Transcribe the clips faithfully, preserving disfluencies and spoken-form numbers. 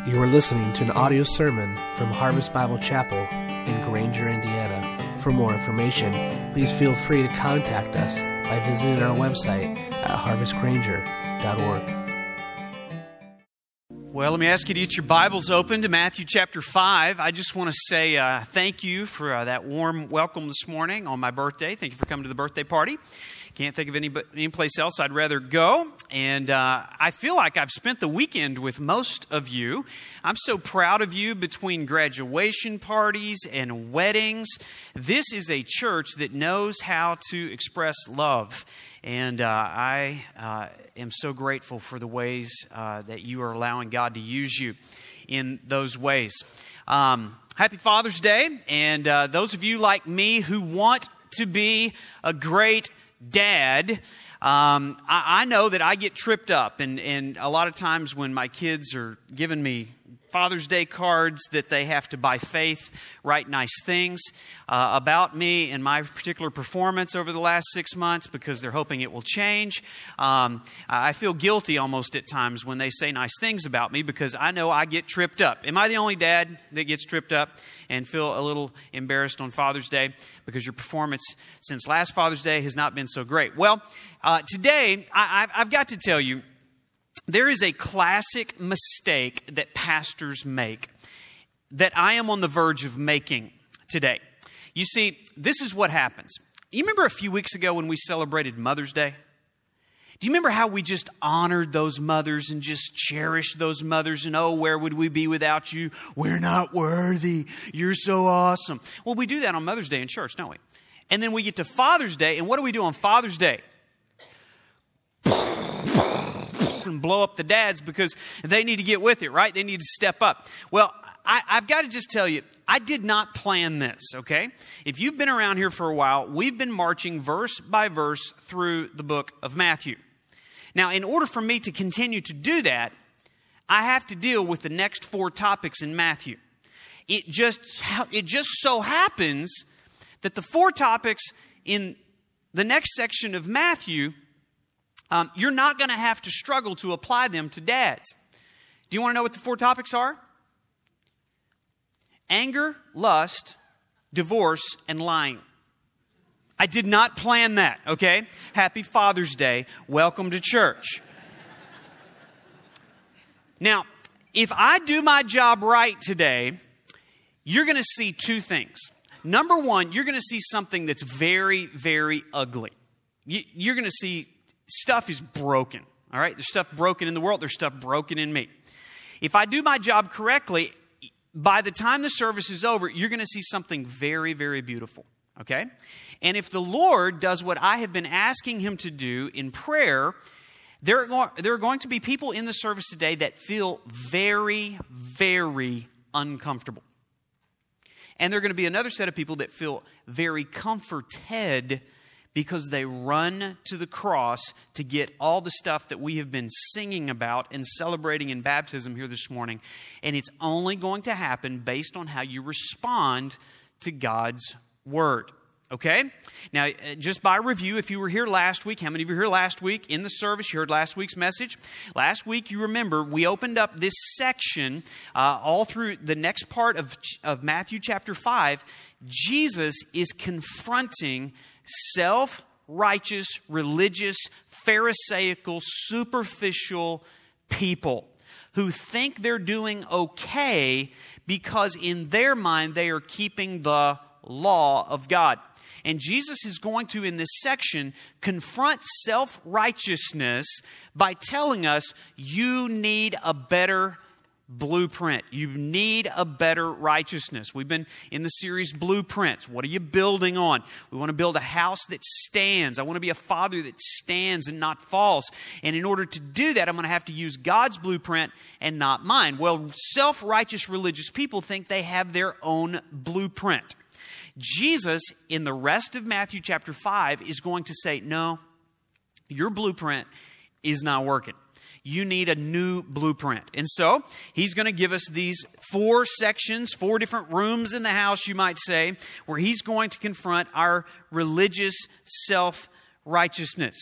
You are listening to an audio sermon from Harvest Bible Chapel in Granger, Indiana. For more information, please feel free to contact us by visiting our website at harvest granger dot org. Well, let me ask you to get your Bibles open to Matthew chapter five. I just want to say uh, thank you for uh, that warm welcome this morning on my birthday. Thank you for coming to the birthday party. Can't think of any, any place else I'd rather go. And uh, I feel like I've spent the weekend with most of you. I'm so proud of you between graduation parties and weddings. This is a church that knows how to express love. And uh, I uh, am so grateful for the ways uh, that you are allowing God to use you in those ways. Um, happy Father's Day. And uh, those of you like me who want to be a great dad, um, I, I know that I get tripped up. And, and a lot of times when my kids are giving me Father's Day cards that they have to, by faith, write nice things uh, about me and my particular performance over the last six months because they're hoping it will change. Um, I feel guilty almost at times when they say nice things about me because I know I get tripped up. Am I the only dad that gets tripped up and feel a little embarrassed on Father's Day because your performance since last Father's Day has not been so great? Well, uh, today I, I've got to tell you, there is a classic mistake that pastors make that I am on the verge of making today. You see, this is what happens. You remember a few weeks ago when we celebrated Mother's Day? Do you remember how we just honored those mothers and just cherished those mothers? And oh, where would we be without you? We're not worthy. You're so awesome. Well, we do that on Mother's Day in church, don't we? And then we get to Father's Day, and what do we do on Father's Day? And blow up the dads because they need to get with it, right? They need to step up. Well, I, I've got to just tell you, I did not plan this, okay? If you've been around here for a while, we've been marching verse by verse through the book of Matthew. Now, in order for me to continue to do that, I have to deal with the next four topics in Matthew. It just, it just so happens that the four topics in the next section of Matthew, Um, you're not going to have to struggle to apply them to dads. Do you want to know what the four topics are? Anger, lust, divorce, and lying. I did not plan that, okay? Happy Father's Day. Welcome to church. Now, if I do my job right today, you're going to see two things. Number one, you're going to see something that's very, very ugly. You, you're going to see stuff is broken, all right? There's stuff broken in the world. There's stuff broken in me. If I do my job correctly, by the time the service is over, you're going to see something very, very beautiful, okay? And if the Lord does what I have been asking Him to do in prayer, there are, go- there are going to be people in the service today that feel very, very uncomfortable. And there are going to be another set of people that feel very comforted because they run to the cross to get all the stuff that we have been singing about and celebrating in baptism here this morning. And it's only going to happen based on how you respond to God's word. Okay? Now, just by review, if you were here last week, how many of you were here last week in the service? You heard last week's message. Last week, you remember, we opened up this section uh, all through the next part of, of Matthew chapter five. Jesus is confronting self-righteous, religious, pharisaical, superficial people who think they're doing okay because in their mind they are keeping the law of God. And Jesus is going to, in this section, confront self-righteousness by telling us you need a better blueprint. You need a better righteousness. We've been in the series Blueprints. What are you building on? We want to build a house that stands. I want to be a father that stands and not falls. And in order to do that, I'm going to have to use God's blueprint and not mine. Well, self-righteous religious people think they have their own blueprint. Jesus, in the rest of Matthew chapter five, is going to say, no, your blueprint is not working. You need a new blueprint. And so he's going to give us these four sections, four different rooms in the house, you might say, where he's going to confront our religious self-righteousness.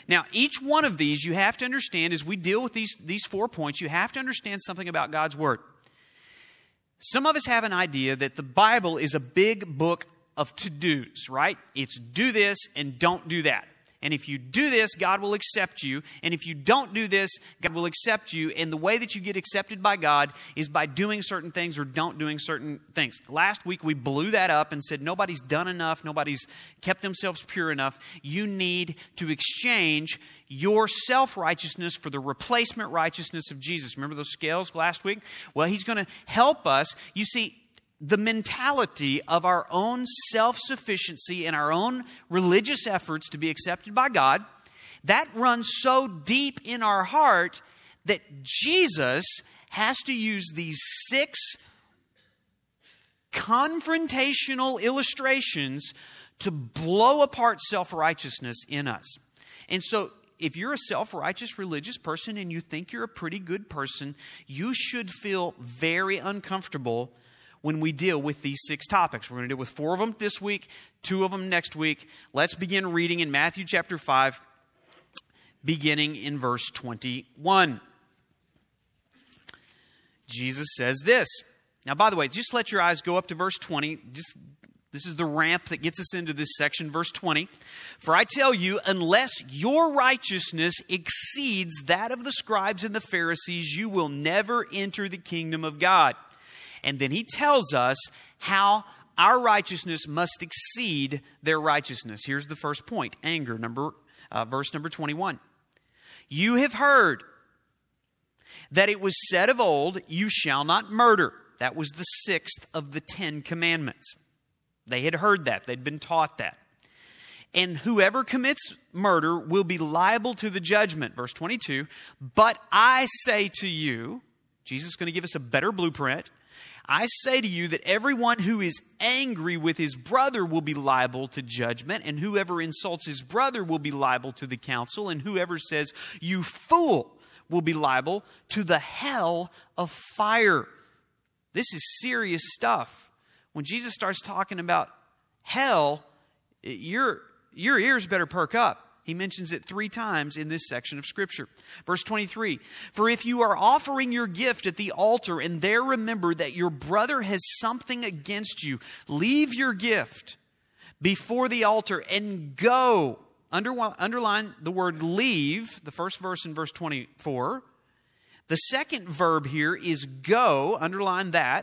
Now, each one of these, you have to understand, as we deal with these, these four points, you have to understand something about God's Word. Some of us have an idea that the Bible is a big book of to-dos, right? It's do this and don't do that. And if you do this, God will accept you. And if you don't do this, God will accept you. And the way that you get accepted by God is by doing certain things or don't doing certain things. Last week, we blew that up and said nobody's done enough. Nobody's kept themselves pure enough. You need to exchange your self-righteousness for the replacement righteousness of Jesus. Remember those scales last week? Well, He's going to help us. You see, the mentality of our own self-sufficiency and our own religious efforts to be accepted by God, that runs so deep in our heart that Jesus has to use these six confrontational illustrations to blow apart self-righteousness in us. And so, if you're a self-righteous religious person and you think you're a pretty good person, you should feel very uncomfortable when we deal with these six topics. We're going to deal with four of them this week, two of them next week. Let's begin reading in Matthew chapter five, beginning in verse twenty-one. Jesus says this. Now, by the way, just let your eyes go up to verse twenty. Just This is the ramp that gets us into this section, verse twenty. For I tell you, unless your righteousness exceeds that of the scribes and the Pharisees, you will never enter the kingdom of God. And then he tells us how our righteousness must exceed their righteousness. Here's the first point, anger, number uh, verse number twenty-one. You have heard that it was said of old, you shall not murder. That was the sixth of the Ten Commandments. They had heard that. They'd been taught that. And whoever commits murder will be liable to the judgment. Verse twenty-two, but I say to you, Jesus is going to give us a better blueprint. I say to you that everyone who is angry with his brother will be liable to judgment, and whoever insults his brother will be liable to the council, and whoever says, you fool, will be liable to the hell of fire. This is serious stuff. When Jesus starts talking about hell, your, your ears better perk up. He mentions it three times in this section of Scripture. Verse twenty-three, for if you are offering your gift at the altar and there remember that your brother has something against you, leave your gift before the altar and go. Under, underline the word leave, the first verse in verse twenty-four. The second verb here is go, underline that.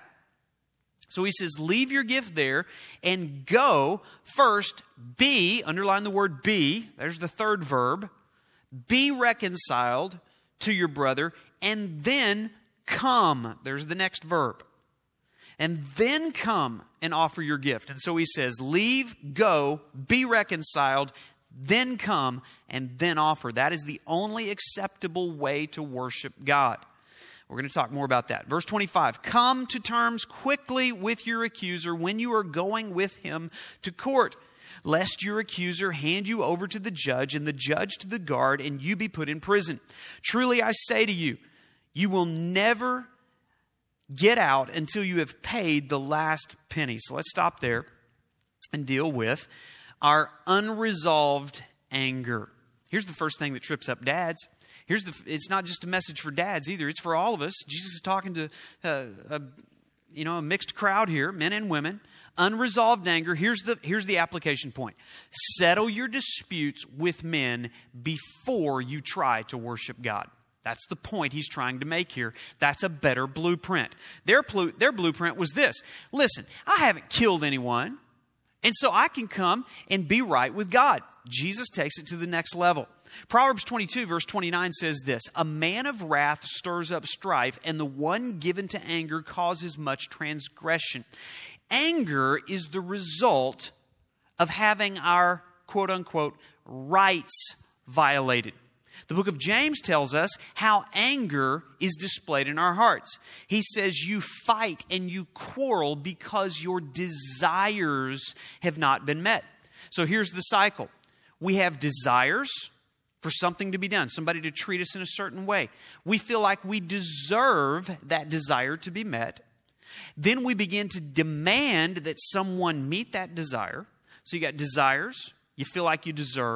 So he says, leave your gift there and go first, be, underline the word be, there's the third verb, be reconciled to your brother, and then come, there's the next verb. And then come and offer your gift. And so he says, leave, go, be reconciled, then come, and then offer. That is the only acceptable way to worship God. We're going to talk more about that. Verse twenty-five, come to terms quickly with your accuser when you are going with him to court, lest your accuser hand you over to the judge and the judge to the guard and you be put in prison. Truly I say to you, you will never get out until you have paid the last penny. So let's stop there and deal with our unresolved anger. Here's the first thing that trips up dads. Here's the. It's not just a message for dads either. It's for all of us. Jesus is talking to uh, a, you know, a mixed crowd here, men and women. Unresolved anger. Here's the, here's the application point. Settle your disputes with men before you try to worship God. That's the point he's trying to make here. That's a better blueprint. Their, their blueprint was this. Listen, I haven't killed anyone, and so I can come and be right with God. Jesus takes it to the next level. Proverbs twenty-two, verse twenty-nine says this, a man of wrath stirs up strife, and the one given to anger causes much transgression. Anger is the result of having our, quote unquote, rights violated. The book of James tells us how anger is displayed in our hearts. He says you fight and you quarrel because your desires have not been met. So here's the cycle. We have desires for something to be done, somebody to treat us in a certain way. We feel like we deserve that desire to be met. Then we begin to demand that someone meet that desire. So you got desires, you feel like you deserve.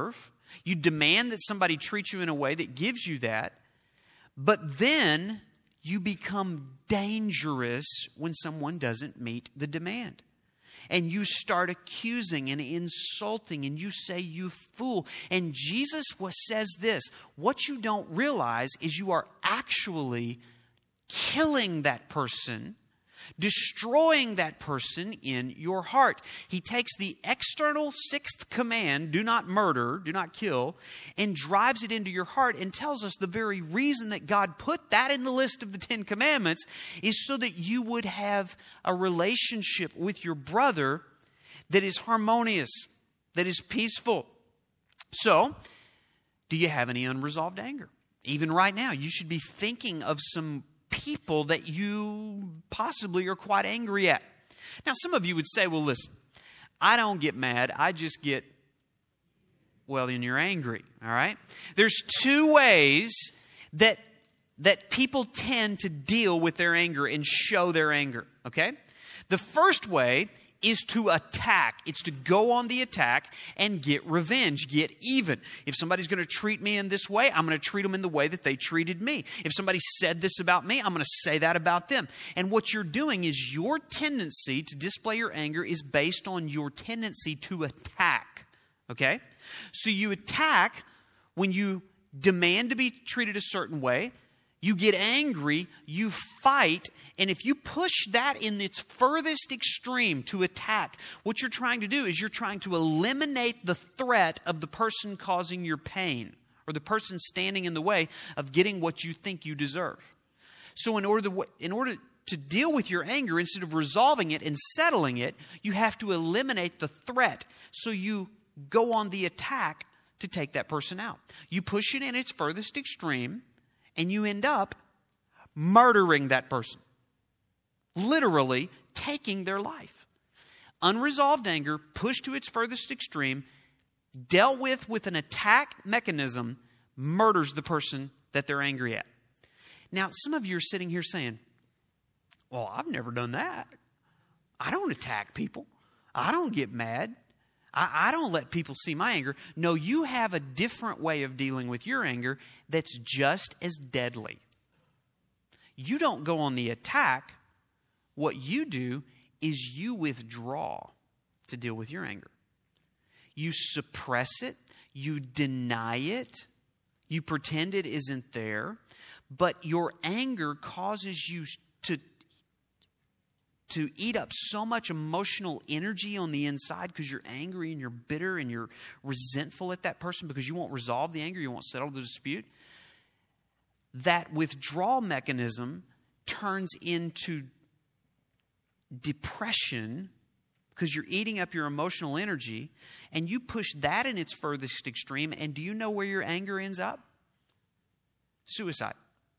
You demand that somebody treat you in a way that gives you that. But then you become dangerous when someone doesn't meet the demand. And you start accusing and insulting, and you say, you fool. And Jesus says this, what you don't realize is you are actually killing that person, destroying that person in your heart. He takes the external sixth command, do not murder, do not kill, and drives it into your heart and tells us the very reason that God put that in the list of the Ten Commandments is so that you would have a relationship with your brother that is harmonious, that is peaceful. So, do you have any unresolved anger? Even right now, you should be thinking of some people that you possibly are quite angry at. Now, some of you would say, well, listen, I don't get mad. I just get, well, then you're angry, all right? There's two ways that, that people tend to deal with their anger and show their anger, okay? The first way is to attack. It's to go on the attack and get revenge, get even. If somebody's going to treat me in this way, I'm going to treat them in the way that they treated me. If somebody said this about me, I'm going to say that about them. And what you're doing is your tendency to display your anger is based on your tendency to attack, okay? So you attack when you demand to be treated a certain way. You get angry, you fight, and if you push that in its furthest extreme to attack, what you're trying to do is you're trying to eliminate the threat of the person causing your pain or the person standing in the way of getting what you think you deserve. So in order to, in order to deal with your anger, instead of resolving it and settling it, you have to eliminate the threat. So you go on the attack to take that person out. You push it in its furthest extreme, and you end up murdering that person. Literally taking their life. Unresolved anger, pushed to its furthest extreme, dealt with with an attack mechanism, murders the person that they're angry at. Now, some of you are sitting here saying, well, I've never done that. I don't attack people. I don't get mad. I, I don't let people see my anger. No, you have a different way of dealing with your anger that's just as deadly. You don't go on the attack. What you do is you withdraw to deal with your anger. You suppress it. You deny it. You pretend it isn't there. But your anger causes you to to eat up so much emotional energy on the inside because you're angry and you're bitter and you're resentful at that person because you won't resolve the anger, you won't settle the dispute. That withdrawal mechanism turns into depression because you're eating up your emotional energy, and you push that in its furthest extreme, and do you know where your anger ends up? Suicide.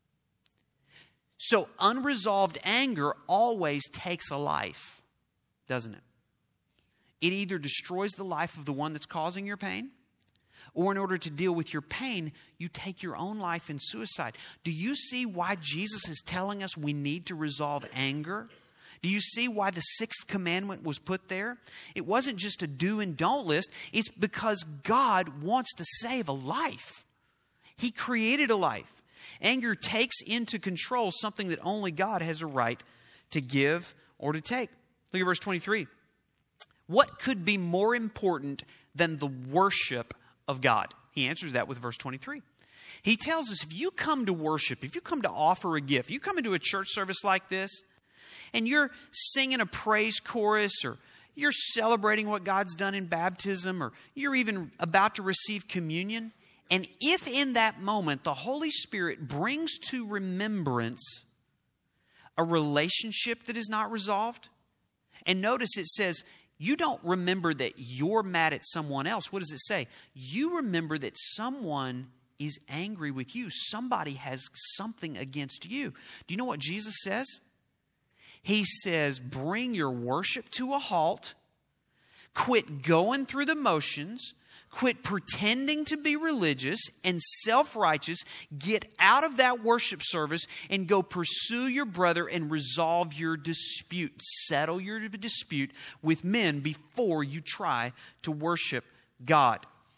So unresolved anger always takes a life, doesn't it? It either destroys the life of the one that's causing your pain, or in order to deal with your pain, you take your own life in suicide. Do you see why Jesus is telling us we need to resolve anger? Do you see why the sixth commandment was put there? It wasn't just a do and don't list. It's because God wants to save a life. He created a life. Anger takes into control something that only God has a right to give or to take. Look at verse twenty-three. What could be more important than the worship of God? He answers that with verse twenty-three. He tells us if you come to worship, if you come to offer a gift, you come into a church service like this, and you're singing a praise chorus, or you're celebrating what God's done in baptism, or you're even about to receive communion, and if in that moment the Holy Spirit brings to remembrance a relationship that is not resolved, and notice it says, you don't remember that you're mad at someone else. What does it say? You remember that someone is angry with you. Somebody has something against you. Do you know what Jesus says? He says, bring your worship to a halt. Quit going through the motions. Quit pretending to be religious and self-righteous. Get out of that worship service and go pursue your brother and resolve your dispute. Settle your dispute with men before you try to worship God.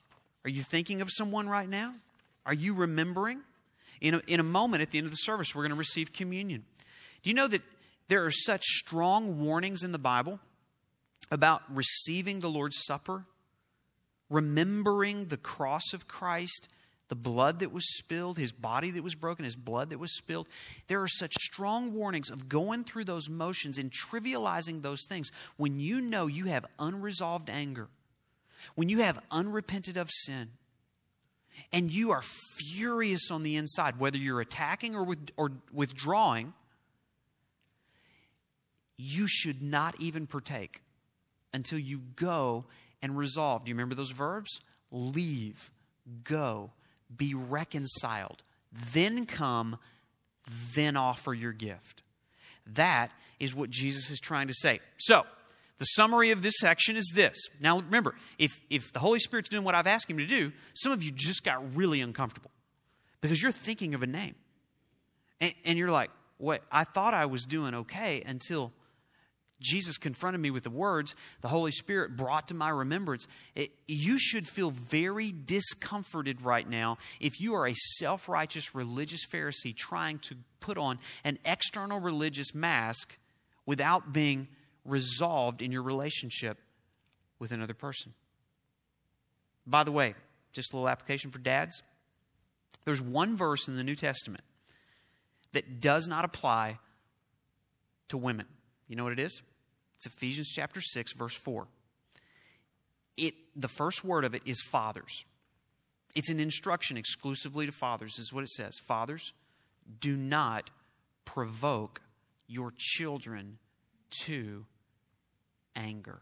Are you thinking of someone right now? Are you remembering? In a, in a moment at the end of the service, we're going to receive communion. Do you know that there are such strong warnings in the Bible about receiving the Lord's Supper, remembering the cross of Christ, the blood that was spilled, His body that was broken, His blood that was spilled? There are such strong warnings of going through those motions and trivializing those things when you know you have unresolved anger, when you have unrepented of sin, and you are furious on the inside, whether you're attacking or, with, or withdrawing. You should not even partake until you go and resolve. Do you remember those verbs? Leave, go, be reconciled, then come, then offer your gift. That is what Jesus is trying to say. So, the summary of this section is this. Now remember, if, if the Holy Spirit's doing what I've asked Him to do, some of you just got really uncomfortable because you're thinking of a name. And, and you're like, wait, I thought I was doing okay until Jesus confronted me with the words the Holy Spirit brought to my remembrance. It, you should feel very discomforted right now if you are a self-righteous religious Pharisee trying to put on an external religious mask without being resolved in your relationship with another person. By the way, just a little application for dads. There's one verse in the New Testament that does not apply to women. You know what it is? It's Ephesians chapter six, verse four. It, the first word of it is fathers. It's an instruction exclusively to fathers, is what it says. Fathers, do not provoke your children to anger.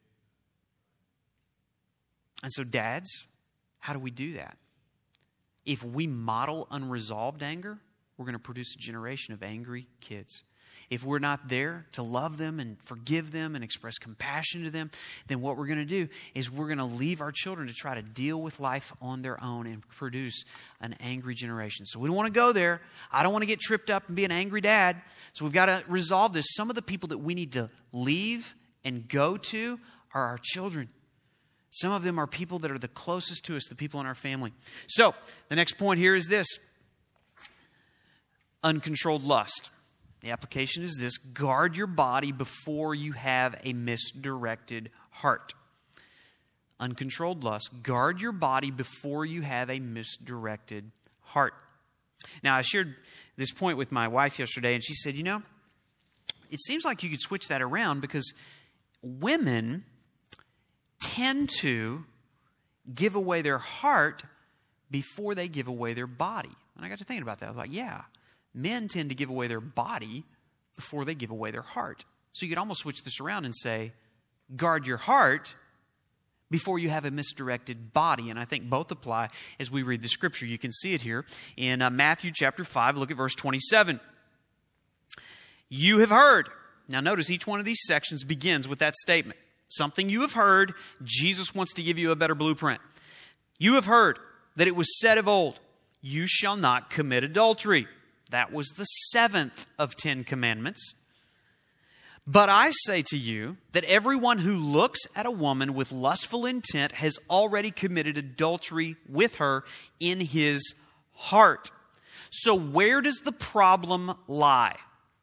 And so dads, how do we do that? If we model unresolved anger, we're going to produce a generation of angry kids. If we're not there to love them and forgive them and express compassion to them, then what we're going to do is we're going to leave our children to try to deal with life on their own and produce an angry generation. So we don't want to go there. I don't want to get tripped up and be an angry dad. So we've got to resolve this. Some of the people that we need to leave and go to are our children. Some of them are people that are the closest to us, the people in our family. So the next point here is this: uncontrolled lust. The application is this: guard your body before you have a misdirected heart. Uncontrolled lust. Guard your body before you have a misdirected heart. Now, I shared this point with my wife yesterday, and she said, you know, it seems like you could switch that around because women tend to give away their heart before they give away their body. And I got to thinking about that. I was like, yeah. Men tend to give away their body before they give away their heart. So you could almost switch this around and say, guard your heart before you have a misdirected body. And I think both apply as we read the scripture. You can see it here in uh, Matthew chapter five. Look at verse twenty-seven. You have heard. Now notice each one of these sections begins with that statement. Something you have heard. Jesus wants to give you a better blueprint. You have heard that it was said of old, you shall not commit adultery. That was the seventh of Ten Commandments. But I say to you that everyone who looks at a woman with lustful intent has already committed adultery with her in his heart. So where does the problem lie?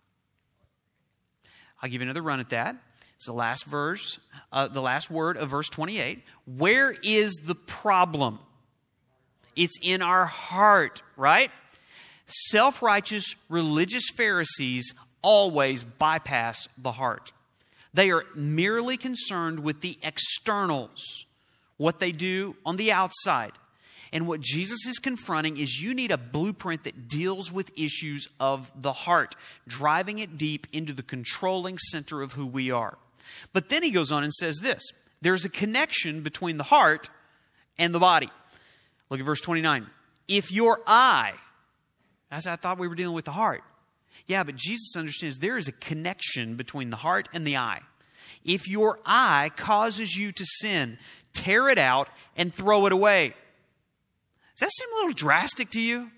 I'll give you another run at that. It's the last verse, uh, the last word of verse twenty-eight. Where is the problem? It's in our heart, right? Self-righteous religious Pharisees always bypass the heart. They are merely concerned with the externals, what they do on the outside. And what Jesus is confronting is you need a blueprint that deals with issues of the heart, driving it deep into the controlling center of who we are. But then he goes on and says this: there's a connection between the heart and the body. Look at verse twenty-nine. If your eye... As I thought we were dealing with the heart. Yeah, but Jesus understands there is a connection between the heart and the eye. If your eye causes you to sin, tear it out and throw it away. Does that seem a little drastic to you?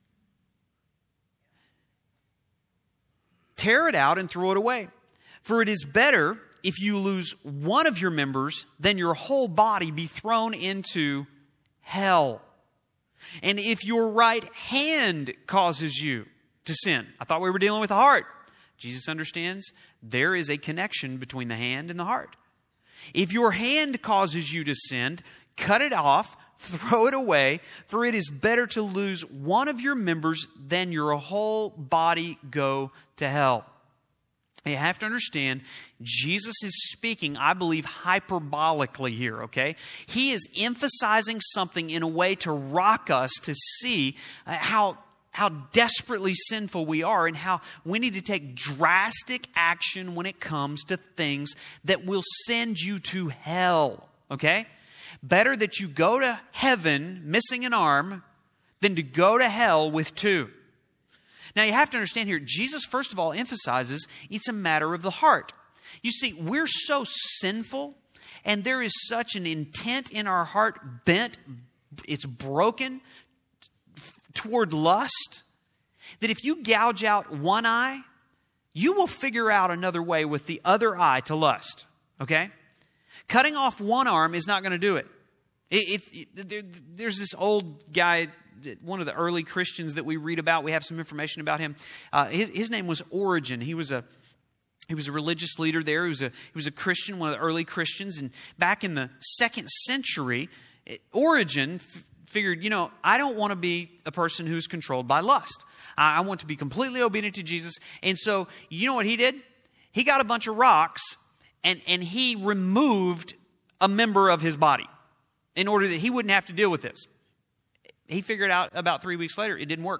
Tear it out and throw it away. For it is better if you lose one of your members than your whole body be thrown into hell. And if your right hand causes you to sin, I thought we were dealing with the heart. Jesus understands there is a connection between the hand and the heart. If your hand causes you to sin, cut it off, throw it away, for it is better to lose one of your members than your whole body go to hell. You have to understand, Jesus is speaking, I believe, hyperbolically here, okay? He is emphasizing something in a way to rock us to see how, how desperately sinful we are and how we need to take drastic action when it comes to things that will send you to hell, okay? Better that you go to heaven missing an arm than to go to hell with two. Now, you have to understand here, Jesus, first of all, emphasizes it's a matter of the heart. You see, we're so sinful, and there is such an intent in our heart bent, it's broken toward lust, that if you gouge out one eye, you will figure out another way with the other eye to lust, okay? Cutting off one arm is not going to do it. It, it, it there, there's this old guy, one of the early Christians that we read about. We have some information about him. Uh, his, his name was Origen. He was a he was a religious leader there. He was a he was a Christian, one of the early Christians. And back in the second century, Origen f- figured, you know, I don't want to be a person who's controlled by lust. I, I want to be completely obedient to Jesus. And so, you know what he did? He got a bunch of rocks and and he removed a member of his body in order that he wouldn't have to deal with this. He figured out about three weeks later, it didn't work.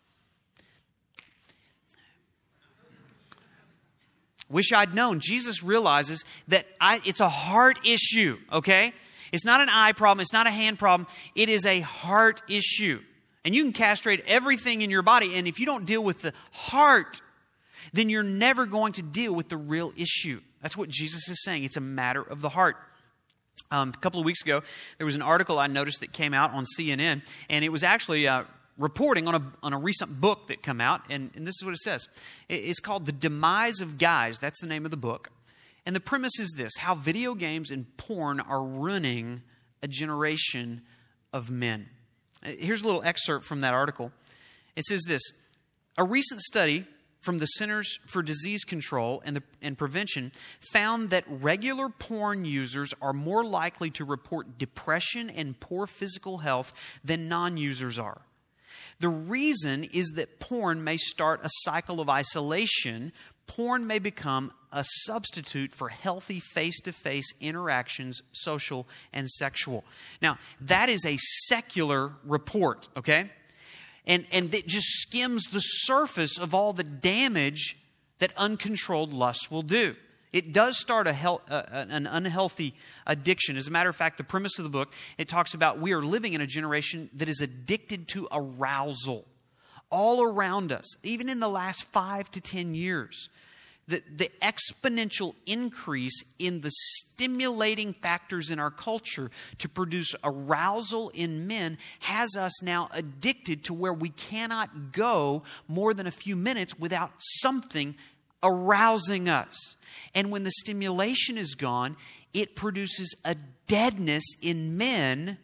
Wish I'd known. Jesus realizes that I, it's a heart issue, okay? It's not an eye problem. It's not a hand problem. It is a heart issue. And you can castrate everything in your body. And if you don't deal with the heart, then you're never going to deal with the real issue. That's what Jesus is saying. It's a matter of the heart. Um, a couple of weeks ago, there was an article I noticed that came out on C N N, and it was actually uh, reporting on a on a recent book that came out, and, and this is what it says. It's called The Demise of Guys. That's the name of the book. And the premise is this: how video games and porn are ruining a generation of men. Here's a little excerpt from that article. It says this: a recent study from the Centers for Disease Control and, the, and Prevention found that regular porn users are more likely to report depression and poor physical health than non-users are. The reason is that porn may start a cycle of isolation. Porn may become a substitute for healthy face-to-face interactions, social and sexual. Now, that is a secular report, okay? And, and it just skims the surface of all the damage that uncontrolled lust will do. It does start a hel- uh, an unhealthy addiction. As a matter of fact, the premise of the book, it talks about we are living in a generation that is addicted to arousal all around us, even in the last five to ten years. The, the exponential increase in the stimulating factors in our culture to produce arousal in men has us now addicted to where we cannot go more than a few minutes without something arousing us. And when the stimulation is gone, it produces a deadness in men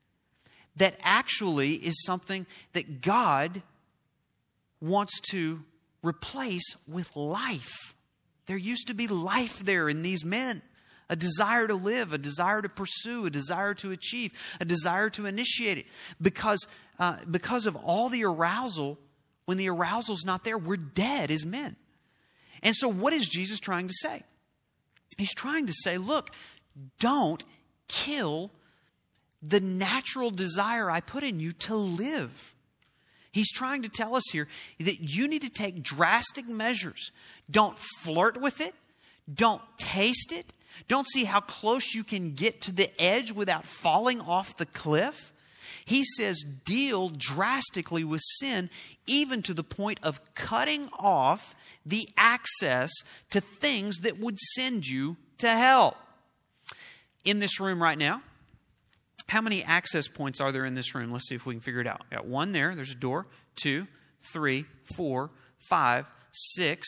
that actually is something that God wants to replace with life. There used to be life there in these men. A desire to live, a desire to pursue, a desire to achieve, a desire to initiate it. Because, uh, because of all the arousal, when the arousal's not there, we're dead as men. And so what is Jesus trying to say? He's trying to say, look, don't kill the natural desire I put in you to live. He's trying to tell us here that you need to take drastic measures. Don't flirt with it. Don't taste it. Don't see how close you can get to the edge without falling off the cliff. He says deal drastically with sin, even to the point of cutting off the access to things that would send you to hell. In this room right now, how many access points are there in this room? Let's see if we can figure it out. Got one there. There's a door. Two, three, four, five, six,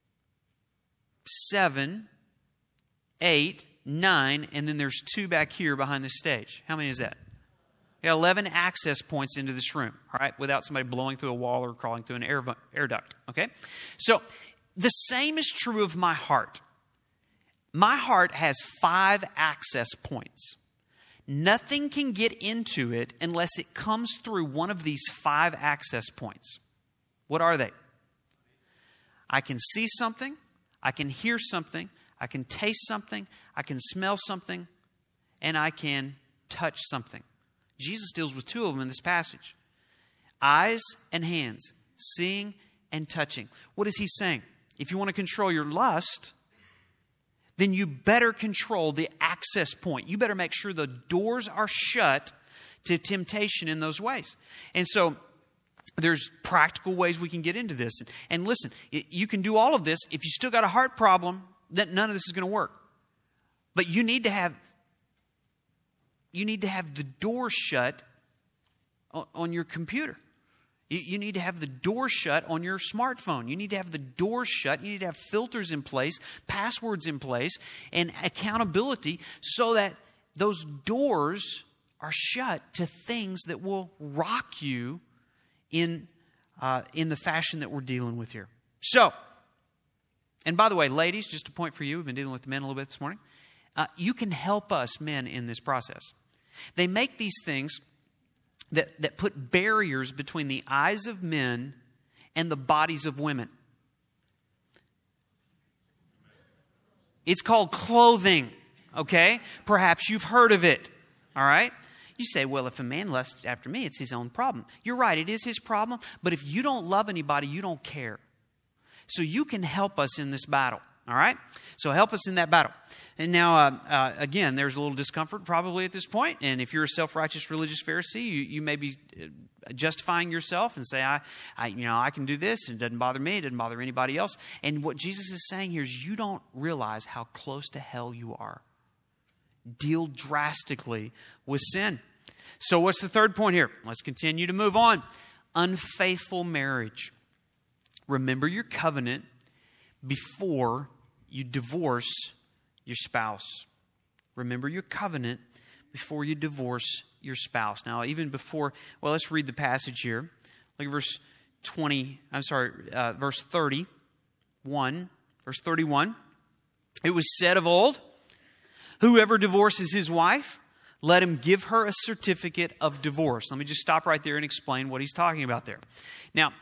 seven, eight, nine, and then there's two back here behind the stage. How many is that? We got eleven access points into this room, all right, without somebody blowing through a wall or crawling through an air, air duct, okay? So the same is true of my heart. My heart has five access points. Nothing can get into it unless it comes through one of these five access points. What are they? I can see something, I can hear something, I can taste something, I can smell something, and I can touch something. Jesus deals with two of them in this passage. Eyes and hands, seeing and touching. What is he saying? If you want to control your lust, then you better control the access point. You better make sure the doors are shut to temptation in those ways. And so there's practical ways we can get into this. And listen, you can do all of this. If you still got a heart problem, then none of this is going to work. But you need to have you need to have the door shut on your computer. You need to have the door shut on your smartphone. You need to have the door shut. You need to have filters in place, passwords in place, and accountability so that those doors are shut to things that will rock you in, uh, in the fashion that we're dealing with here. So, and by the way, ladies, just a point for you. We've been dealing with the men a little bit this morning. Uh, you can help us men in this process. They make these things that, that put barriers between the eyes of men and the bodies of women. It's called clothing, okay? Perhaps you've heard of it, all right? You say, well, if a man lusts after me, it's his own problem. You're right, it is his problem, but if you don't love anybody, you don't care. So you can help us in this battle, all right? So help us in that battle. And now, uh, uh, again, there's a little discomfort probably at this point. And if you're a self-righteous religious Pharisee, you, you may be justifying yourself and say, I, I, you know, I can do this. And it doesn't bother me. It doesn't bother anybody else. And what Jesus is saying here is you don't realize how close to hell you are. Deal drastically with sin. So what's the third point here? Let's continue to move on. Unfaithful marriage. Remember your covenant before you divorce your spouse. Remember your covenant before you divorce your spouse. Now, even before, well, let's read the passage here. Look at verse twenty, I'm sorry, uh, verse thirty-one. Verse thirty-one. It was said of old, whoever divorces his wife, let him give her a certificate of divorce. Let me just stop right there and explain what he's talking about there. Now,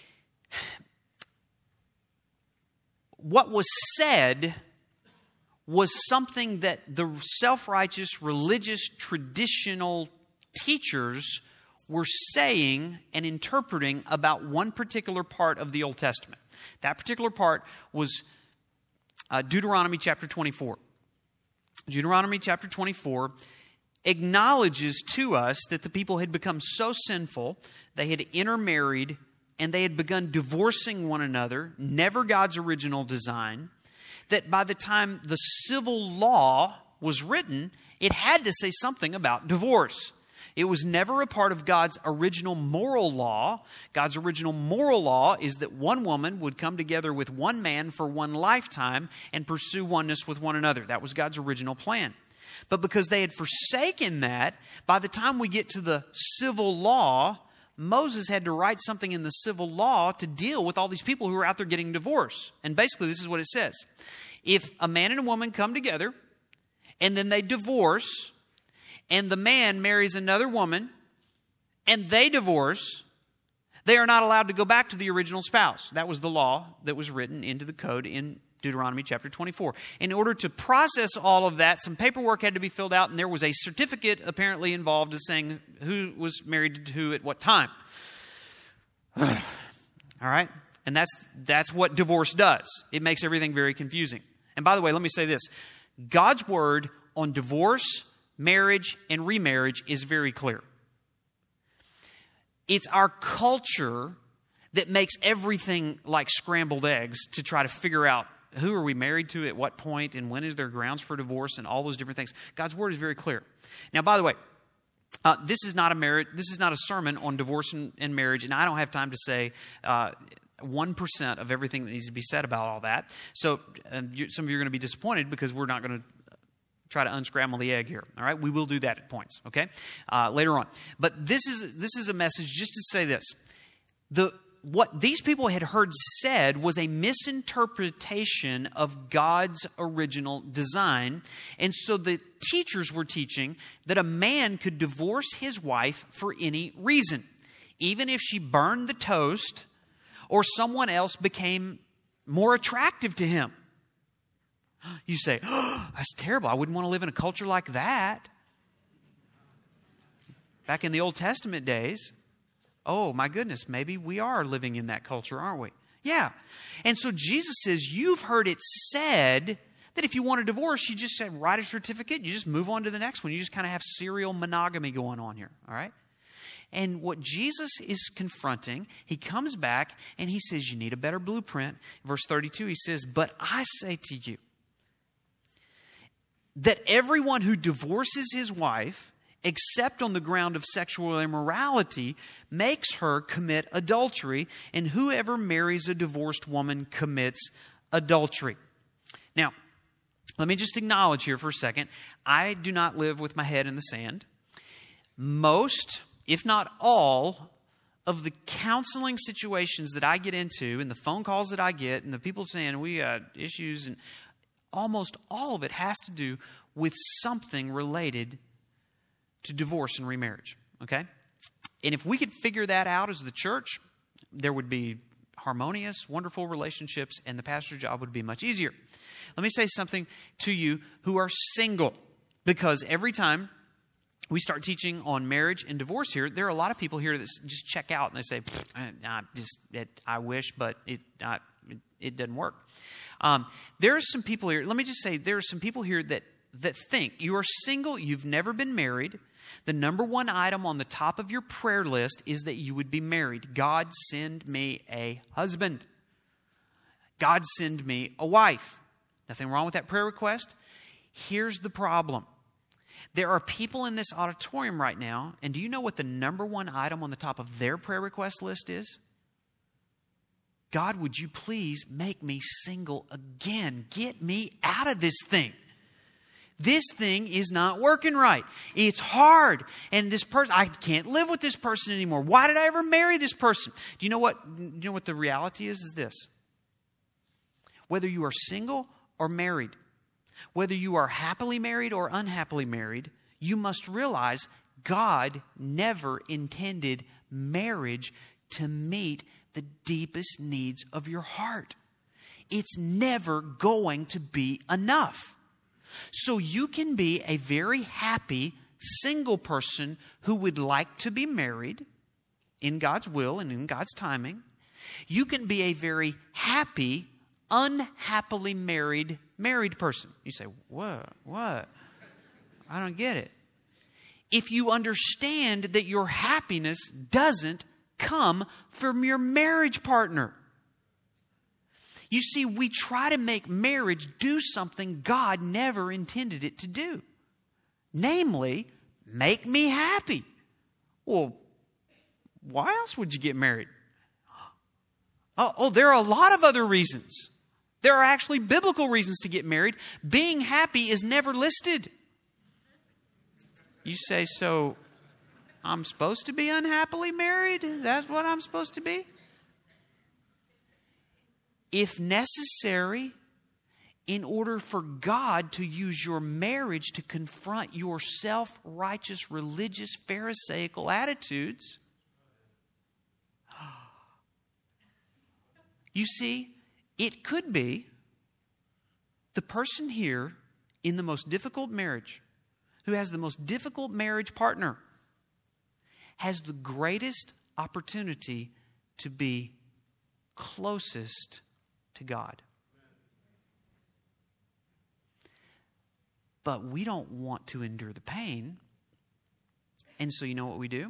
what was said was something that the self-righteous, religious, traditional teachers were saying and interpreting about one particular part of the Old Testament. That particular part was uh, Deuteronomy chapter twenty-four. Deuteronomy chapter twenty-four acknowledges to us that the people had become so sinful, they had intermarried, and they had begun divorcing one another, never God's original design, that by the time the civil law was written, it had to say something about divorce. It was never a part of God's original moral law. God's original moral law is that one woman would come together with one man for one lifetime and pursue oneness with one another. That was God's original plan. But because they had forsaken that, by the time we get to the civil law, Moses had to write something in the civil law to deal with all these people who were out there getting divorced. And basically this is what it says. If a man and a woman come together and then they divorce and the man marries another woman and they divorce, they are not allowed to go back to the original spouse. That was the law that was written into the code in Deuteronomy chapter twenty-four. In order to process all of that, some paperwork had to be filled out, and there was a certificate apparently involved as saying who was married to who at what time. All right? And that's that's what divorce does. It makes everything very confusing. And by the way, let me say this. God's word on divorce, marriage, and remarriage is very clear. It's our culture that makes everything like scrambled eggs to try to figure out who are we married to at what point and when is there grounds for divorce and all those different things. God's word is very clear. Now, by the way, uh, this is not a marriage. This is not a sermon on divorce and, and marriage, and I don't have time to say uh, one percent of everything that needs to be said about all that. So um, you, some of you are going to be disappointed because we're not going to try to unscramble the egg here. All right, we will do that at points. Okay, uh, later on. But this is this is a message just to say this: the what these people had heard said was a misinterpretation of God's original design, and so the teachers were teaching that a man could divorce his wife for any reason, even if she burned the toast or someone else became more attractive to him. You say, oh, that's terrible. I wouldn't want to live in a culture like that. Back in the Old Testament days, oh my goodness, maybe we are living in that culture, aren't we? Yeah. And so Jesus says, you've heard it said that if you want a divorce, you just write a certificate, you just move on to the next one. You just kind of have serial monogamy going on here, all right? And what Jesus is confronting, he comes back and he says, you need a better blueprint. Verse thirty-two, he says, but I say to you, that everyone who divorces his wife, except on the ground of sexual immorality, makes her commit adultery, and whoever marries a divorced woman commits adultery. Now, let me just acknowledge here for a second, I do not live with my head in the sand. Most, if not all, of the counseling situations that I get into, and the phone calls that I get, and the people saying we got issues, and almost all of it has to do with something related to divorce and remarriage, okay? And if we could figure that out as the church, there would be harmonious, wonderful relationships, and the pastor's job would be much easier. Let me say something to you who are single, because every time we start teaching on marriage and divorce here, there are a lot of people here that just check out and they say, I, I just, it, I wish, but it, I, it, it doesn't work. Um, there are some people here, let me just say, there are some people here that, that think you are single, you've never been married. The number one item on the top of your prayer list is that you would be married. God, send me a husband. God, send me a wife. Nothing wrong with that prayer request. Here's the problem. There are people in this auditorium right now, and do you know what the number one item on the top of their prayer request list is? God, would you please make me single again? Get me out of this thing. This thing is not working right. It's hard. And this person, I can't live with this person anymore. Why did I ever marry this person? Do you know what, do you know what the reality is? Is this. Whether you are single or married, whether you are happily married or unhappily married, you must realize God never intended marriage to meet the deepest needs of your heart. It's never going to be enough. So you can be a very happy single person who would like to be married in God's will and in God's timing. You can be a very happy, unhappily married married person. You say, what? What? I don't get it. If you understand that your happiness doesn't come from your marriage partner. You see, we try to make marriage do something God never intended it to do. Namely, make me happy. Well, why else would you get married? Oh, oh, there are a lot of other reasons. There are actually biblical reasons to get married. Being happy is never listed. You say, so I'm supposed to be unhappily married? That's what I'm supposed to be? If necessary, in order for God to use your marriage to confront your self-righteous, religious, pharisaical attitudes, you see, it could be the person here in the most difficult marriage, who has the most difficult marriage partner, has the greatest opportunity to be closest to God. But we don't want to endure the pain. And so you know what we do?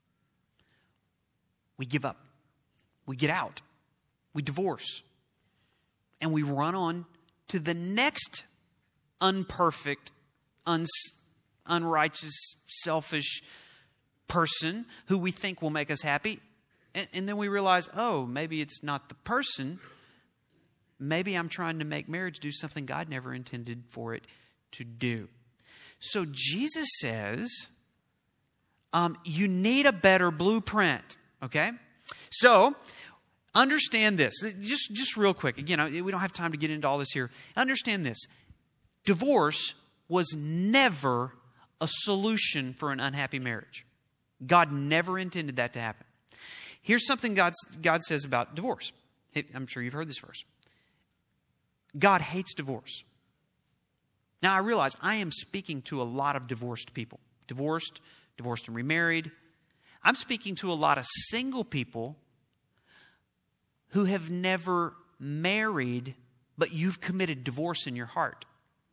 We give up. We get out. We divorce. And we run on to the next unperfect, uns, unrighteous, selfish person who we think will make us happy. And, and then we realize, oh, maybe it's not the person. Maybe I'm trying to make marriage do something God never intended for it to do. So Jesus says, um, you need a better blueprint, okay? So, understand this. Just, just real quick. Again, we don't have time to get into all this here. Understand this. Divorce was never a solution for an unhappy marriage. God never intended that to happen. Here's something God, God says about divorce. I'm sure you've heard this verse. God hates divorce. Now, I realize I am speaking to a lot of divorced people. Divorced, divorced and remarried. I'm speaking to a lot of single people who have never married, but you've committed divorce in your heart.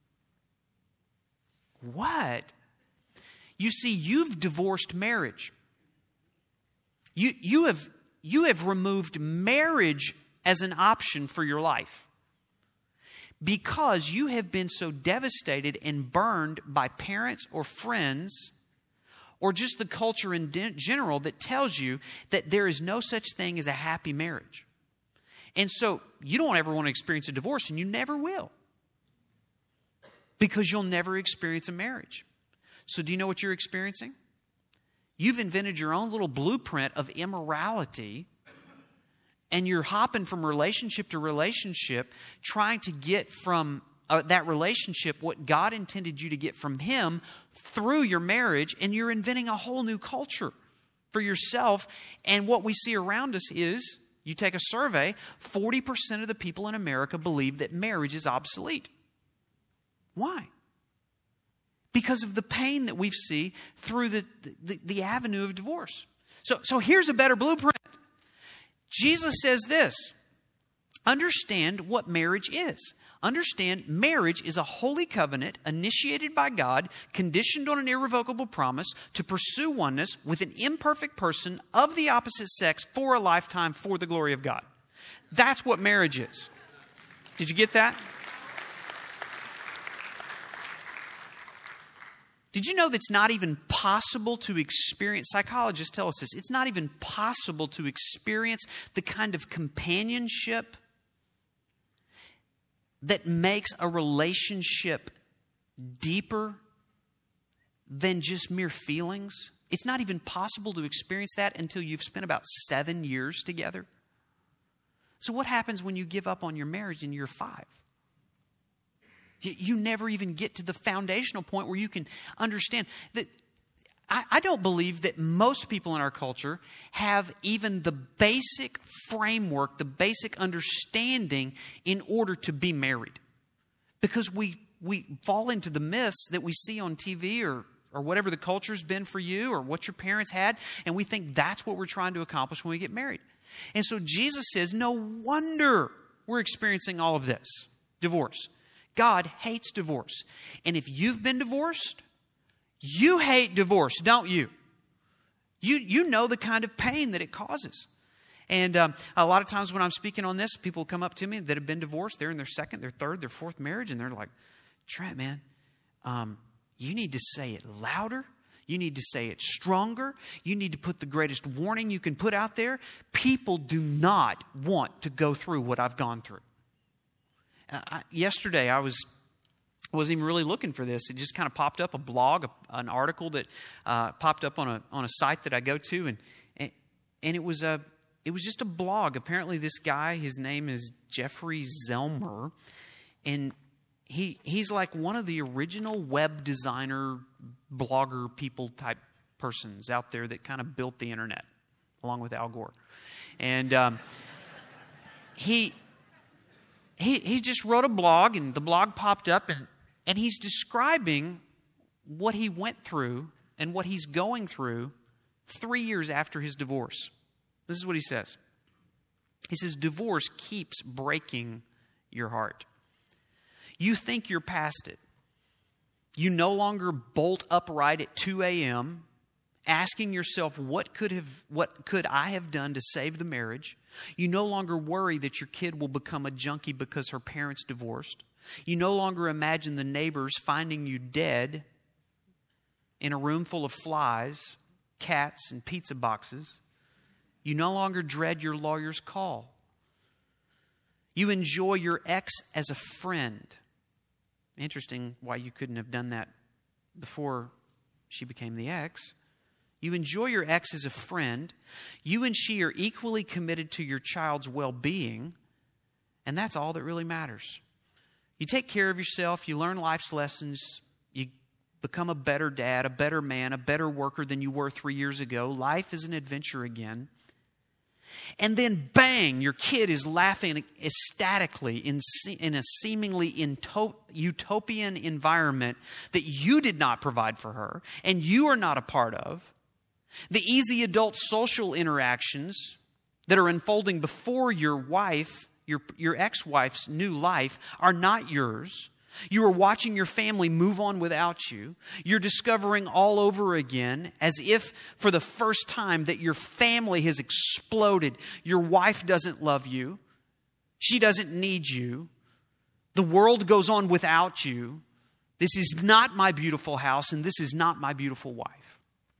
What? You see, you've divorced marriage. You, you have, you have removed marriage as an option for your life because you have been so devastated and burned by parents or friends or just the culture in de- general that tells you that there is no such thing as a happy marriage. And so you don't ever want to experience a divorce, and you never will, because you'll never experience a marriage. So do you know what you're experiencing? You've invented your own little blueprint of immorality, and you're hopping from relationship to relationship, trying to get from uh, that relationship what God intended you to get from Him through your marriage, and you're inventing a whole new culture for yourself. And what we see around us is, you take a survey, forty percent of the people in America believe that marriage is obsolete. Why? Because of the pain that we see through the, the, the avenue of divorce. So, so here's a better blueprint. Jesus says this, understand what marriage is. Understand marriage is a holy covenant initiated by God, conditioned on an irrevocable promise to pursue oneness with an imperfect person of the opposite sex for a lifetime for the glory of God. That's what marriage is. Did you get that? Did you know that it's not even possible to experience, psychologists tell us this, it's not even possible to experience the kind of companionship that makes a relationship deeper than just mere feelings? It's not even possible to experience that until you've spent about seven years together. So what happens when you give up on your marriage in year five? You never even get to the foundational point where you can understand that. I, I don't believe that most people in our culture have even the basic framework, the basic understanding in order to be married. Because we, we fall into the myths that we see on T V or, or whatever the culture's been for you or what your parents had, and we think that's what we're trying to accomplish when we get married. And so Jesus says, no wonder we're experiencing all of this. Divorce. God hates divorce. And if you've been divorced, you hate divorce, don't you? You, you know the kind of pain that it causes. And um, a lot of times when I'm speaking on this, people come up to me that have been divorced. They're in their second, their third, their fourth marriage. And they're like, Trent, man, um, you need to say it louder. You need to say it stronger. You need to put the greatest warning you can put out there. People do not want to go through what I've gone through. Uh, I, yesterday, I was wasn't even really looking for this. It just kind of popped up, a blog, a, an article that uh, popped up on a on a site that I go to, and and, and it was a it was just a blog. Apparently, this guy, his name is Jeffrey Zelmer, and he he's like one of the original web designer, blogger people type persons out there that kind of built the internet, along with Al Gore, and um, he. He he just wrote a blog, and the blog popped up, and, and he's describing what he went through and what he's going through three years after his divorce. This is what he says. He says, divorce keeps breaking your heart. You think you're past it. You no longer bolt upright at two a.m., asking yourself, what could have, what could I have done to save the marriage? You no longer worry that your kid will become a junkie because her parents divorced. You no longer imagine the neighbors finding you dead in a room full of flies, cats, and pizza boxes. You no longer dread your lawyer's call. You enjoy your ex as a friend. Interesting why you couldn't have done that before she became the ex. You enjoy your ex as a friend. You and she are equally committed to your child's well-being, and that's all that really matters. You take care of yourself, you learn life's lessons, you become a better dad, a better man, a better worker than you were three years ago. Life is an adventure again. And then bang, your kid is laughing ecstatically in, in a seemingly utopian environment that you did not provide for her and you are not a part of. The easy adult social interactions that are unfolding before your wife, your, your ex-wife's new life, are not yours. You are watching your family move on without you. You're discovering all over again, as if for the first time, that your family has exploded. Your wife doesn't love you. She doesn't need you. The world goes on without you. This is not my beautiful house, and this is not my beautiful wife.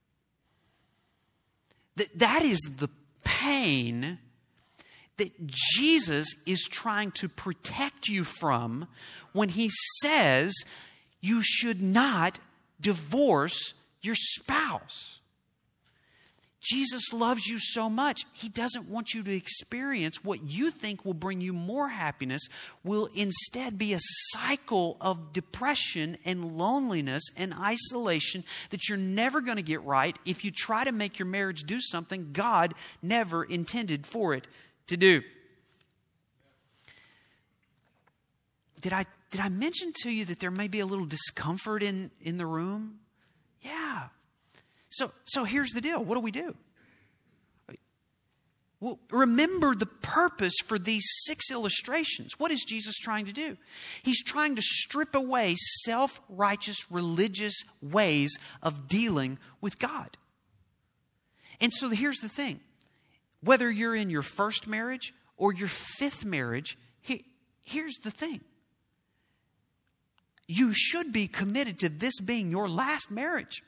That, that is the pain that Jesus is trying to protect you from when he says you should not divorce your spouse. Jesus loves you so much, he doesn't want you to experience what you think will bring you more happiness, will instead be a cycle of depression and loneliness and isolation that you're never going to get right if you try to make your marriage do something God never intended for it to do. Did I did I mention to you that there may be a little discomfort in, in the room? Yeah. So so here's the deal. What do we do? Well, remember the purpose for these six illustrations. What is Jesus trying to do? He's trying to strip away self-righteous religious ways of dealing with God. And so here's the thing. Whether you're in your first marriage or your fifth marriage, he, here's the thing. You should be committed to this being your last marriage.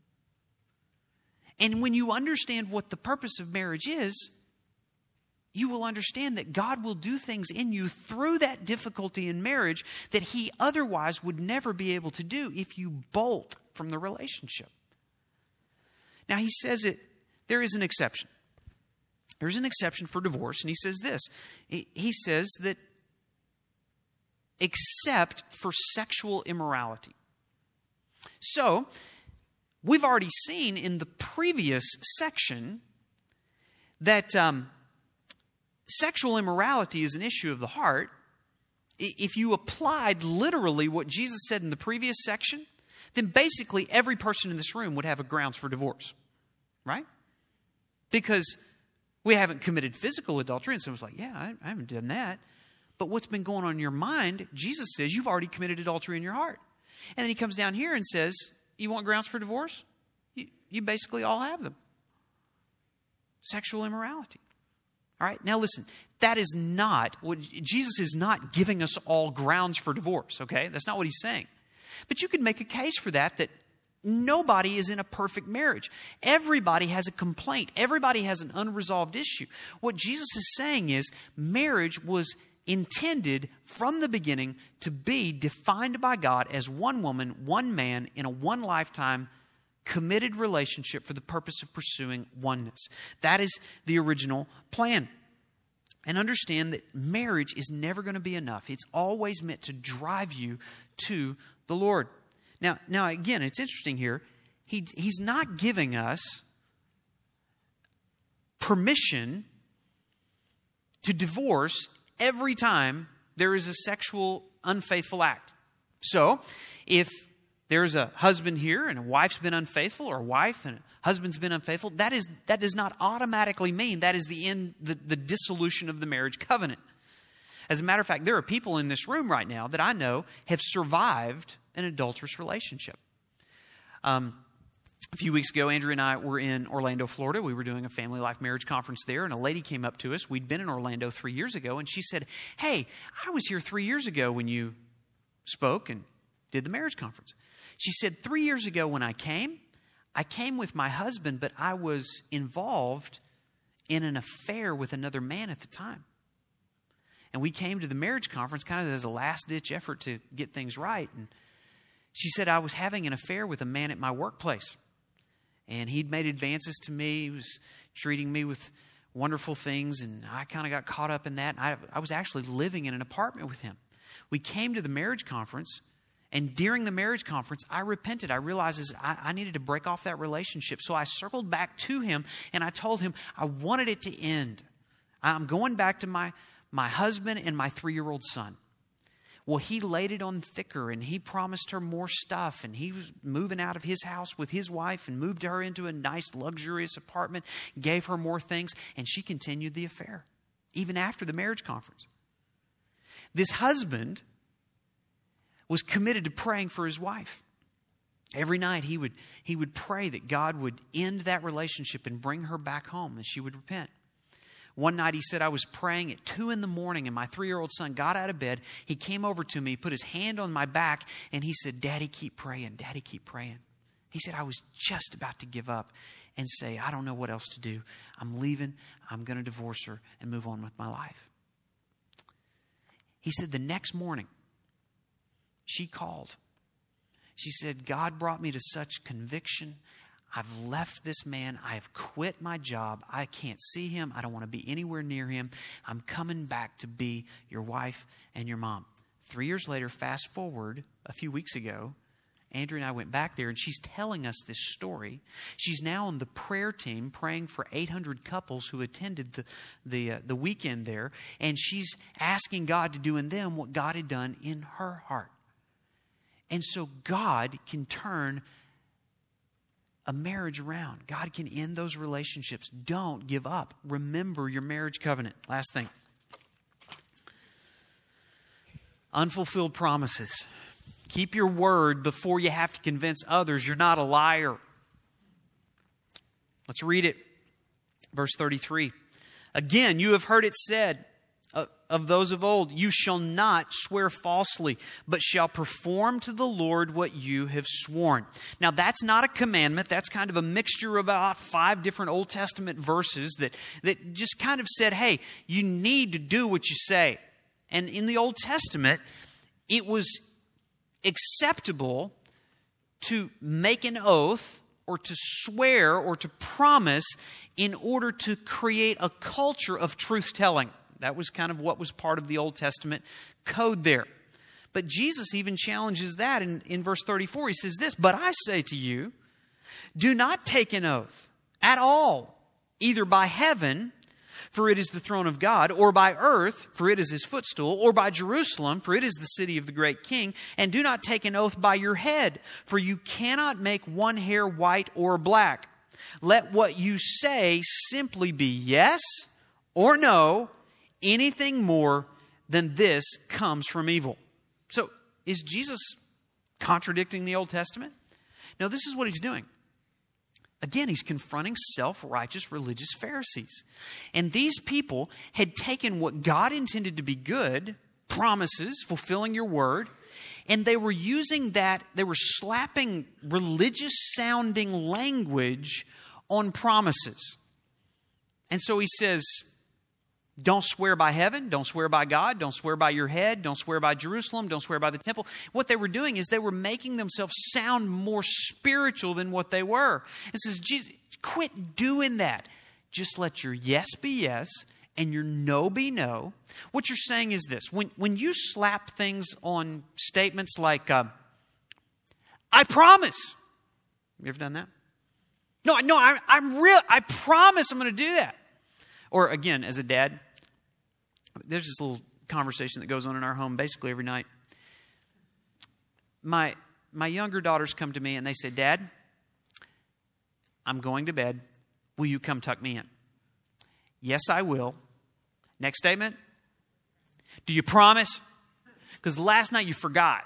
And when you understand what the purpose of marriage is, you will understand that God will do things in you through that difficulty in marriage that he otherwise would never be able to do if you bolt from the relationship. Now, he says it, there is an exception. There's an exception for divorce, and he says this. He says that except for sexual immorality. So, we've already seen in the previous section that um, sexual immorality is an issue of the heart. If you applied literally what Jesus said in the previous section, then basically every person in this room would have a grounds for divorce, right? Because we haven't committed physical adultery. And someone's like, yeah, I, I haven't done that. But what's been going on in your mind, Jesus says you've already committed adultery in your heart. And then he comes down here and says, you want grounds for divorce? You, you basically all have them. Sexual immorality. All right, now listen, that is not, what Jesus is not giving us all grounds for divorce, okay? That's not what he's saying. But you could make a case for that, that nobody is in a perfect marriage. Everybody has a complaint. Everybody has an unresolved issue. What Jesus is saying is marriage was intended from the beginning to be defined by God as one woman, one man in a one lifetime committed relationship for the purpose of pursuing oneness. That is the original plan. And understand that marriage is never going to be enough. It's always meant to drive you to the Lord. Now, now again, it's interesting here. He, he's not giving us permission to divorce every time there is a sexual unfaithful act. So, if there's a husband here and a wife's been unfaithful, or a wife and a husband's been unfaithful, that is that does not automatically mean that is the end, the, the dissolution of the marriage covenant. As a matter of fact, there are people in this room right now that I know have survived an adulterous relationship. Um, a few weeks ago, Andrew and I were in Orlando, Florida. We were doing a family life marriage conference there, and a lady came up to us. We'd been in Orlando three years ago, and she said, hey, I was here three years ago when you spoke and did the marriage conference. She said, three years ago when I came, I came with my husband, but I was involved in an affair with another man at the time. And we came to the marriage conference kind of as a last-ditch effort to get things right. And She said, I was having an affair with a man at my workplace. And he'd made advances to me. He was treating me with wonderful things. And I kind of got caught up in that. I, I was actually living in an apartment with him. We came to the marriage conference. And during the marriage conference, I repented. I realized I, I needed to break off that relationship. So I circled back to him and I told him I wanted it to end. I'm going back to my, my husband and my three-year-old son. Well, he laid it on thicker and he promised her more stuff. And he was moving out of his house with his wife and moved her into a nice, luxurious apartment, gave her more things. And she continued the affair, even after the marriage conference. This husband was committed to praying for his wife. Every night he would, he would pray that God would end that relationship and bring her back home and she would repent. One night he said, I was praying at two in the morning and my three-year-old son got out of bed. He came over to me, put his hand on my back, and he said, Daddy, keep praying. Daddy, keep praying. He said, I was just about to give up and say, I don't know what else to do. I'm leaving. I'm going to divorce her and move on with my life. He said, the next morning, she called. She said, God brought me to such conviction. I've left this man. I have quit my job. I can't see him. I don't want to be anywhere near him. I'm coming back to be your wife and your mom. Three years later, fast forward a few weeks ago, Andrea and I went back there and she's telling us this story. She's now on the prayer team praying for eight hundred couples who attended the, the, uh, the weekend there. And she's asking God to do in them what God had done in her heart. And so God can turn a marriage around. God can end those relationships. Don't give up. Remember your marriage covenant. Last thing. Unfulfilled promises. Keep your word before you have to convince others you're not a liar. Let's read it. Verse thirty-three. Again, you have heard it said of those of old, you shall not swear falsely, but shall perform to the Lord what you have sworn. Now, that's not a commandment. That's kind of a mixture of about five different Old Testament verses that, that just kind of said, hey, you need to do what you say. And in the Old Testament, it was acceptable to make an oath or to swear or to promise in order to create a culture of truth-telling. That was kind of what was part of the Old Testament code there. But Jesus even challenges that in, in verse thirty-four. He says this, but I say to you, do not take an oath at all, either by heaven, for it is the throne of God, or by earth, for it is his footstool, or by Jerusalem, for it is the city of the great king. And do not take an oath by your head, for you cannot make one hair white or black. Let what you say simply be yes or no. Anything more than this comes from evil. So, is Jesus contradicting the Old Testament? No, this is what he's doing. Again, he's confronting self-righteous religious Pharisees. And these people had taken what God intended to be good, promises, fulfilling your word, and they were using that, they were slapping religious-sounding language on promises. And so he says, don't swear by heaven, don't swear by God, don't swear by your head, don't swear by Jerusalem, don't swear by the temple. What they were doing is they were making themselves sound more spiritual than what they were. It says, Jesus, quit doing that. Just let your yes be yes and your no be no. What you're saying is this. When, when you slap things on statements like, uh, I promise. Have you ever done that? No, no, I, I'm real. I promise I'm going to do that. Or again, as a dad, there's this little conversation that goes on in our home basically every night. My my younger daughters come to me and they say, Dad, I'm going to bed. Will you come tuck me in? Yes, I will. Next statement. Do you promise? Because last night you forgot.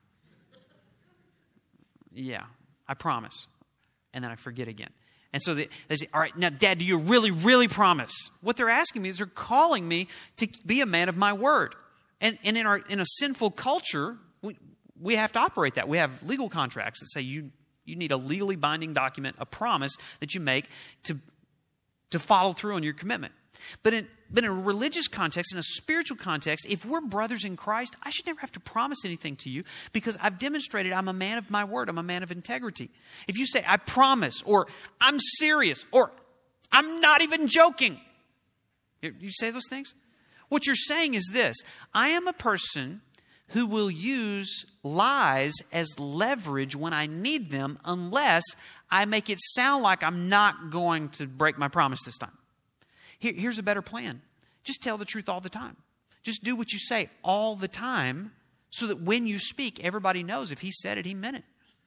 Yeah, I promise. And then I forget again. And so they, they say, all right, now, Dad, do you really, really promise? What they're asking me is they're calling me to be a man of my word. And, and in our in a sinful culture, we, we have to operate that. We have legal contracts that say you, you need a legally binding document, a promise that you make to, to follow through on your commitment. But in, but in a religious context, in a spiritual context, if we're brothers in Christ, I should never have to promise anything to you because I've demonstrated I'm a man of my word. I'm a man of integrity. If you say, I promise, or I'm serious, or I'm not even joking. You say those things? What you're saying is this: I am a person who will use lies as leverage when I need them unless I make it sound like I'm not going to break my promise this time. Here, here's a better plan. Just tell the truth all the time. Just do what you say all the time so that when you speak, everybody knows if he said it, he meant it.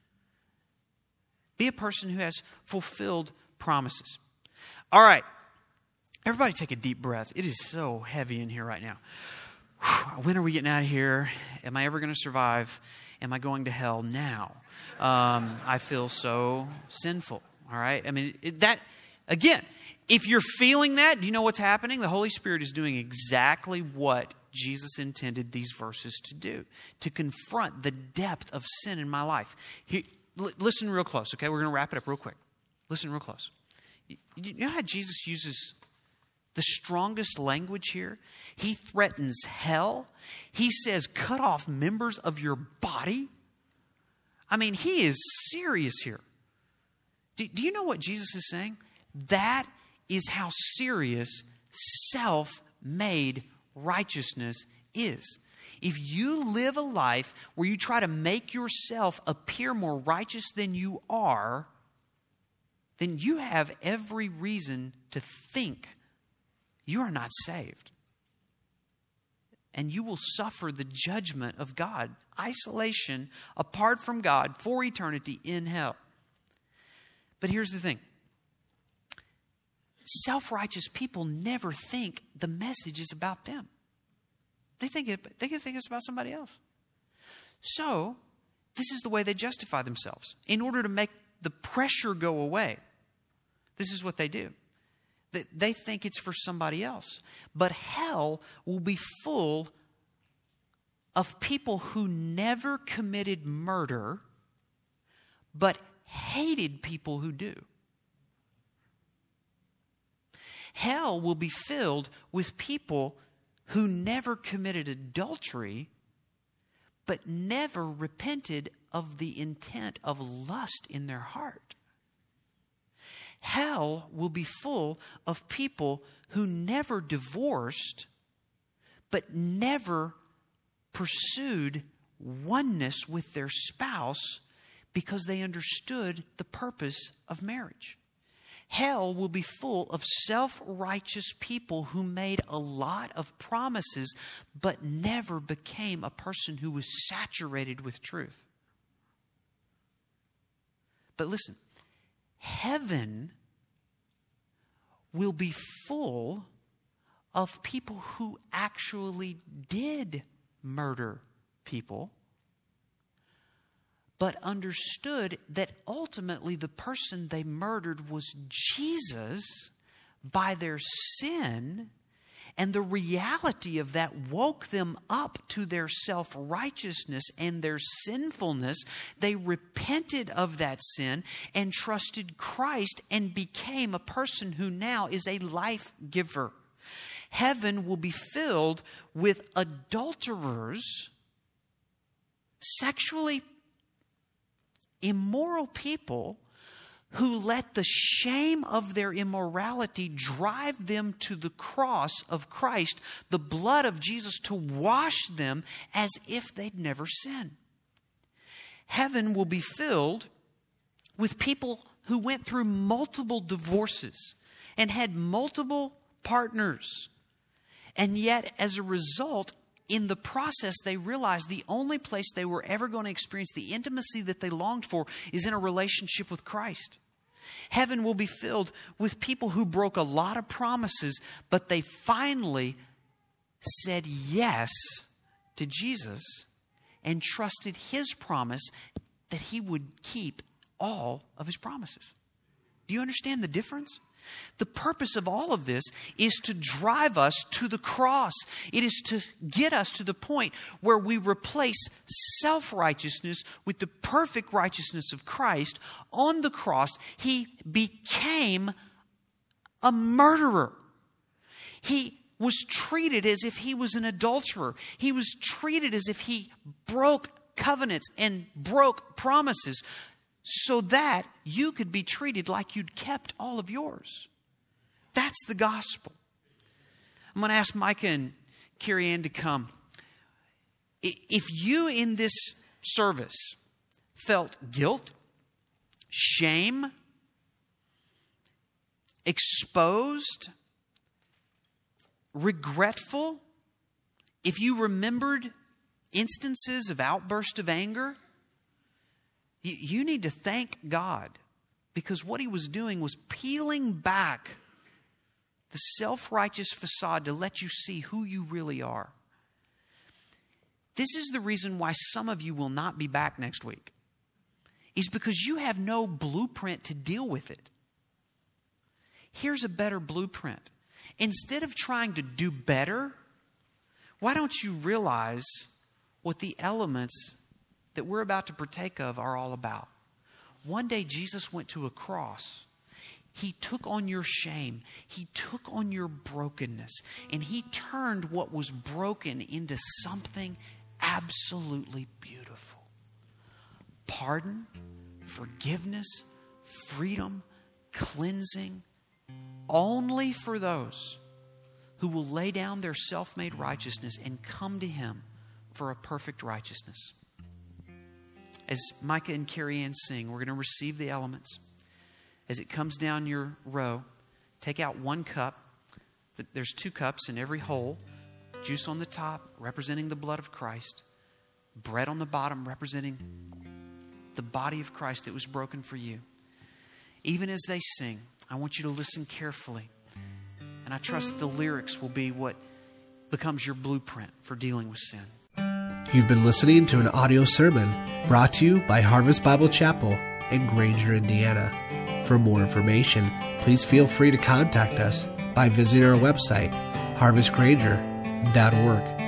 Be a person who has fulfilled promises. All right. Everybody take a deep breath. It is so heavy in here right now. When are we getting out of here? Am I ever going to survive? Am I going to hell now? Um, I feel so sinful. All right. I mean, it, that, again, if you're feeling that, do you know what's happening? The Holy Spirit is doing exactly what Jesus intended these verses to do, to confront the depth of sin in my life. Here, l- listen real close, okay? We're going to wrap it up real quick. Listen real close. You, you know how Jesus uses the strongest language here? He threatens hell. He says, cut off members of your body. I mean, he is serious here. Do, do you know what Jesus is saying? That is how serious self-made righteousness is. If you live a life where you try to make yourself appear more righteous than you are, then you have every reason to think you are not saved. And you will suffer the judgment of God, isolation, apart from God, for eternity in hell. But here's the thing. Self-righteous people never think the message is about them. They think it, they think it's about somebody else. So, this is the way they justify themselves. In order to make the pressure go away, this is what they do. They, they think it's for somebody else. But hell will be full of people who never committed murder, but hated people who do. Hell will be filled with people who never committed adultery, but never repented of the intent of lust in their heart. Hell will be full of people who never divorced, but never pursued oneness with their spouse because they understood the purpose of marriage. Hell will be full of self-righteous people who made a lot of promises but never became a person who was saturated with truth. But listen, heaven will be full of people who actually did murder people, but understood that ultimately the person they murdered was Jesus by their sin, and the reality of that woke them up to their self-righteousness and their sinfulness. They repented of that sin and trusted Christ and became a person who now is a life giver. Heaven will be filled with adulterers, sexually immoral people who let the shame of their immorality drive them to the cross of Christ, the blood of Jesus, to wash them as if they'd never sinned. Heaven will be filled with people who went through multiple divorces and had multiple partners. And yet, as a result, in the process, they realized the only place they were ever going to experience the intimacy that they longed for is in a relationship with Christ. Heaven will be filled with people who broke a lot of promises, but they finally said yes to Jesus and trusted His promise that He would keep all of His promises. Do you understand the difference? The purpose of all of this is to drive us to the cross. It is to get us to the point where we replace self-righteousness with the perfect righteousness of Christ. On the cross, He became a murderer. He was treated as if he was an adulterer. He was treated as if he broke covenants and broke promises so that you could be treated like you'd kept all of yours. That's the gospel. I'm going to ask Micah and Carrie Ann to come. If you in this service felt guilt, shame, exposed, regretful, if you remembered instances of outburst of anger, you, you need to thank God, because what he was doing was peeling back the self-righteous facade to let you see who you really are. This is the reason why some of you will not be back next week, is because you have no blueprint to deal with it. Here's a better blueprint. Instead of trying to do better, why don't you realize what the elements that we're about to partake of are all about? One day Jesus went to a cross. He took on your shame. He took on your brokenness. And he turned what was broken into something absolutely beautiful. Pardon, forgiveness, freedom, cleansing, only for those who will lay down their self-made righteousness and come to him for a perfect righteousness. As Micah and Carrie Ann sing, we're going to receive the elements. As it comes down your row, take out one cup. There's two cups in every hole. Juice on the top, representing the blood of Christ. Bread on the bottom, representing the body of Christ that was broken for you. Even as they sing, I want you to listen carefully. And I trust the lyrics will be what becomes your blueprint for dealing with sin. You've been listening to an audio sermon brought to you by Harvest Bible Chapel in Granger, Indiana. For more information, please feel free to contact us by visiting our website, harvest granger dot org.